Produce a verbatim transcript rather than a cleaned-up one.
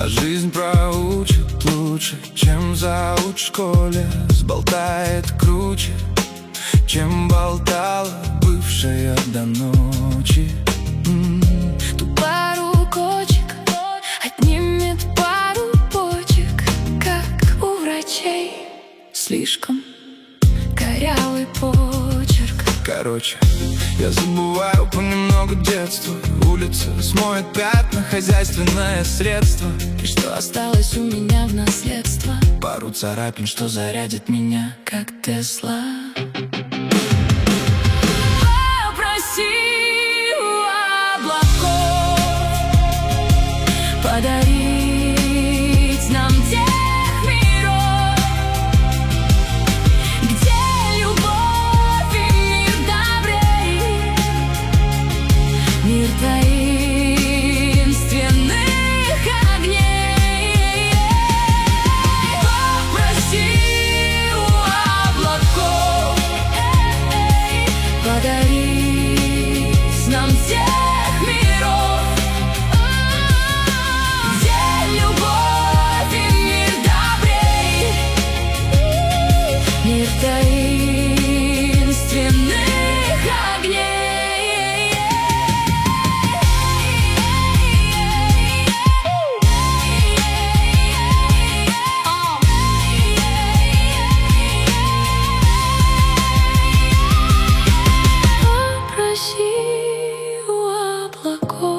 А жизнь проучит лучше, чем зауч в школе. Сболтает круче, чем болтала бывшая до ночи. М-м. Ту пару кочек отнимет пару почек, как у врачей. Слишком корявый почерк. Короче, я забываю понемногу детство. Улица смоет пятна, хозяйственное средство. И что осталось у меня в наследство? Пару царапин, что зарядит меня, как Тесла. Попроси у облаков подарить нам тех миров, где любовь и мир добрей, мир таинственных огней. Попроси у облаков подарить нам тех миров, где любовь и мир добрей, мир таинственных огней. Попроси у облаков